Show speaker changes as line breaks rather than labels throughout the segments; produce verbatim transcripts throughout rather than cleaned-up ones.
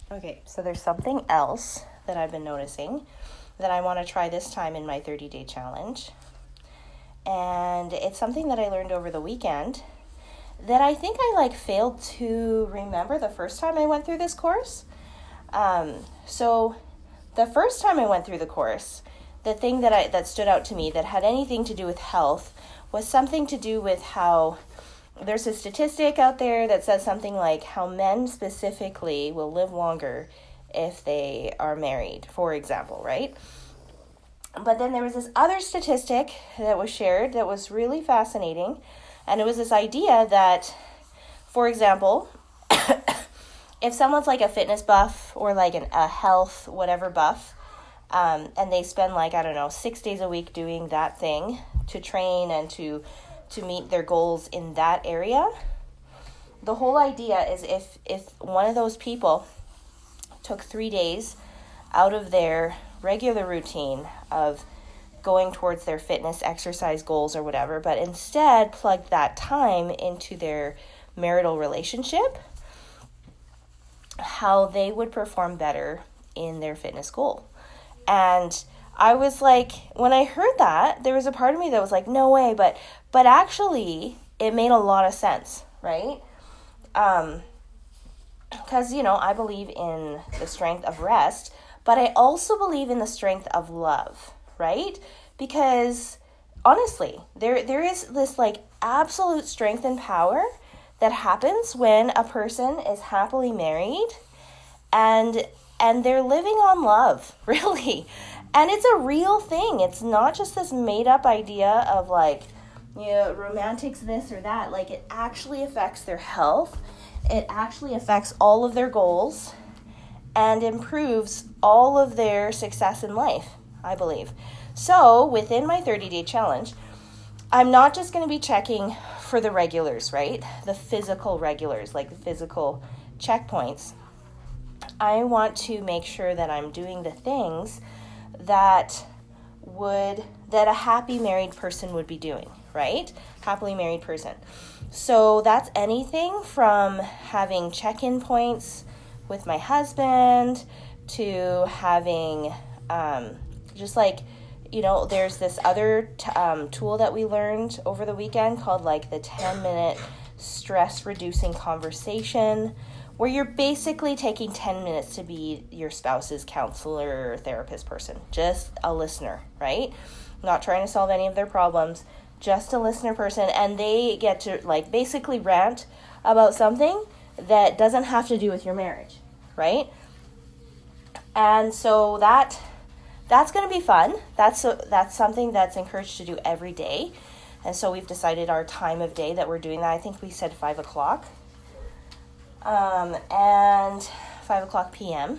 Okay, so there's something else that I've been noticing that I want to try this time in my thirty-day challenge. And it's something that I learned over the weekend that I think I like failed to remember the first time I went through this course. Um, so the first time I went through the course, the thing that I that stood out to me that had anything to do with health was something to do with how there's a statistic out there that says something like how men specifically will live longer if they are married, for example, right? But then there was this other statistic that was shared that was really fascinating, and it was this idea that, for example, if someone's like a fitness buff or like an, a health whatever buff, um, and they spend like, I don't know, six days a week doing that thing to train and to to meet their goals in that area, the whole idea is if if one of those people took three days out of their regular routine of going towards their fitness exercise goals or whatever, but instead plugged that time into their marital relationship, how they would perform better in their fitness goal. And I was like, when I heard that, there was a part of me that was like, no way, but but actually it made a lot of sense, right? Um, because, you know, I believe in the strength of rest, but I also believe in the strength of love, right? Because honestly, there there is this like absolute strength and power that happens when a person is happily married and and they're living on love, really. And it's a real thing. It's not just this made up idea of like, you know, romantics this or that. Like, it actually affects their health. It actually affects all of their goals and improves all of their success in life, I believe. So within my thirty-day challenge, I'm not just going to be checking for the regulars, right? The physical regulars, like the physical checkpoints. I want to make sure that I'm doing the things that would that a happy married person would be doing, right? Happily married person. So that's anything from having check-in points with my husband to having um, just like, you know, there's this other t- um, tool that we learned over the weekend called like the ten minute stress reducing conversation, where you're basically taking ten minutes to be your spouse's counselor or therapist person, just a listener, right? Not trying to solve any of their problems, just a listener person, and they get to like basically rant about something that doesn't have to do with your marriage, right? And so that that's going to be fun. That's a, that's something that's encouraged to do every day. And so we've decided our time of day that we're doing that. I think we said five o'clock. Um, and five o'clock p.m.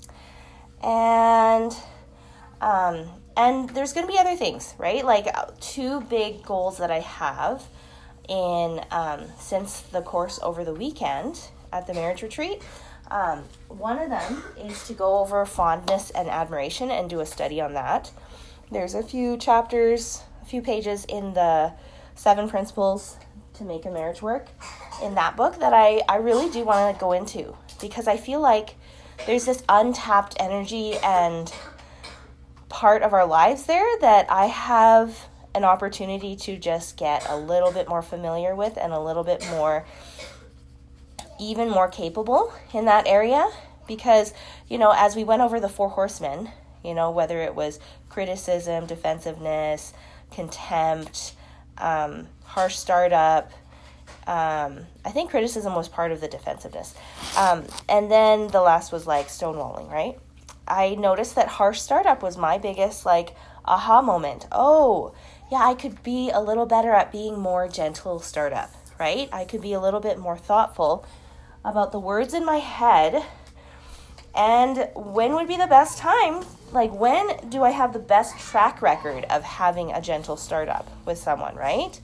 And um, and there's going to be other things, right? Like uh, two big goals that I have in um, since the course over the weekend at the marriage retreat. Um, one of them is to go over fondness and admiration and do a study on that. There's a few chapters, a few pages in the Seven Principles to Make a Marriage Work in that book that I, I really do want to go into, because I feel like there's this untapped energy and part of our lives there that I have an opportunity to just get a little bit more familiar with and a little bit more, even more capable in that area. Because, you know, as we went over the four horsemen, you know, whether it was criticism, defensiveness, contempt, um, harsh startup, Um, I think criticism was part of the defensiveness. Um, and then the last was like stonewalling, right? I noticed that harsh startup was my biggest like aha moment. Oh, yeah, I could be a little better at being more gentle startup, right? I could be a little bit more thoughtful about the words in my head. And when would be the best time? Like, when do I have the best track record of having a gentle startup with someone, right?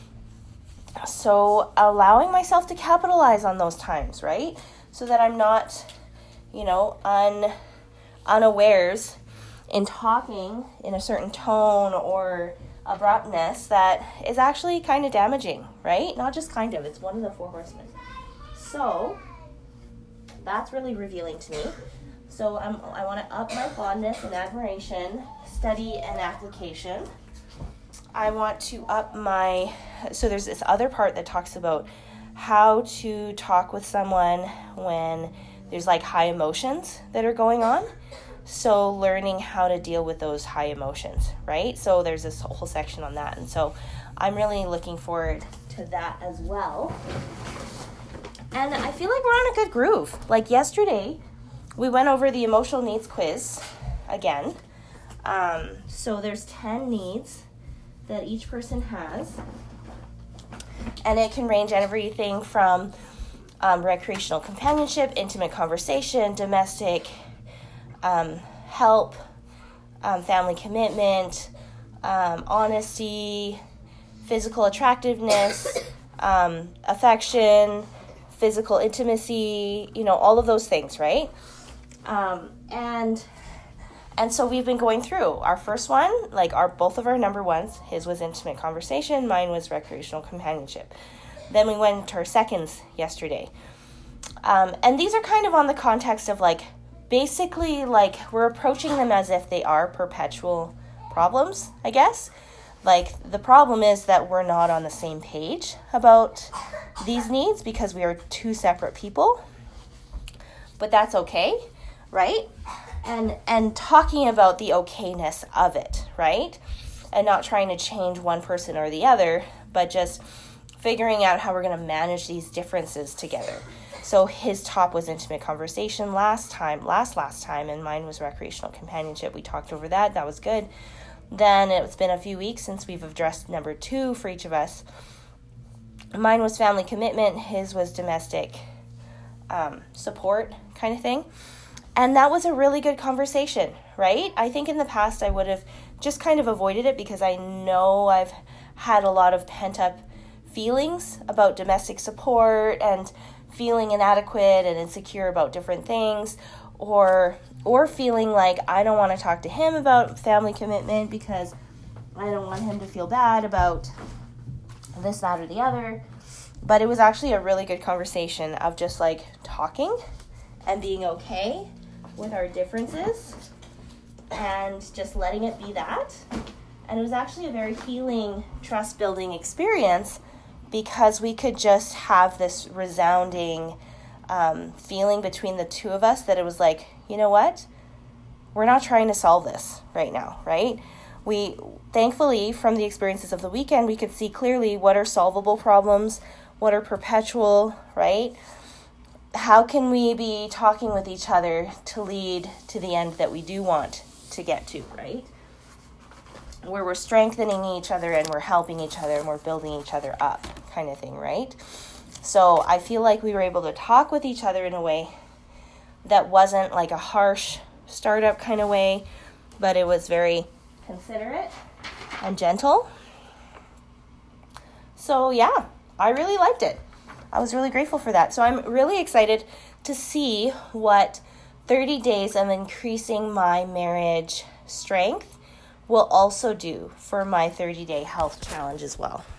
So allowing myself to capitalize on those times, right? So that I'm not, you know, un, unawares in talking in a certain tone or abruptness that is actually kind of damaging, right? Not just kind of, it's one of the four horsemen. So that's really revealing to me. So I'm, I want to up my fondness and admiration, study and application. I want to up my, so there's this other part that talks about how to talk with someone when there's like high emotions that are going on. So learning how to deal with those high emotions, right? So there's this whole section on that. And so I'm really looking forward to that as well. And I feel like we're on a good groove. Like yesterday, we went over the emotional needs quiz again. Um, so there's ten needs that each person has. And it can range everything from um, recreational companionship, intimate conversation, domestic um, help, um, family commitment, um, honesty, physical attractiveness, um, affection, physical intimacy, you know, all of those things, right? Um, and and so we've been going through our first one, like our both of our number ones. His was intimate conversation, mine was recreational companionship. Then we went to our seconds yesterday. Um, and these are kind of on the context of like, basically like we're approaching them as if they are perpetual problems, I guess. Like the problem is that we're not on the same page about these needs because we are two separate people. But that's okay, right? And and talking about the okayness of it, right? And not trying to change one person or the other, but just figuring out how we're going to manage these differences together. So his top was intimate conversation last time, last last time, and mine was recreational companionship. We talked over that. That was good. Then it's been a few weeks since we've addressed number two for each of us. Mine was family commitment. His was domestic um, support kind of thing. And that was a really good conversation, right? I think in the past I would have just kind of avoided it because I know I've had a lot of pent-up feelings about domestic support and feeling inadequate and insecure about different things, or or feeling like I don't want to talk to him about family commitment because I don't want him to feel bad about this, that, or the other. But it was actually a really good conversation of just like talking and being okay with our differences and just letting it be that. And it was actually a very healing, trust-building experience because we could just have this resounding um, feeling between the two of us that it was like, you know what? We're not trying to solve this right now, right? We, thankfully, from the experiences of the weekend, we could see clearly what are solvable problems, what are perpetual, right? How can we be talking with each other to lead to the end that we do want to get to, right? Where we're strengthening each other and we're helping each other and we're building each other up kind of thing, right? So I feel like we were able to talk with each other in a way that wasn't like a harsh startup kind of way, but it was very considerate and gentle. So yeah, I really liked it. I was really grateful for that. So I'm really excited to see what thirty days of increasing my marriage strength will also do for my thirty-day health challenge as well.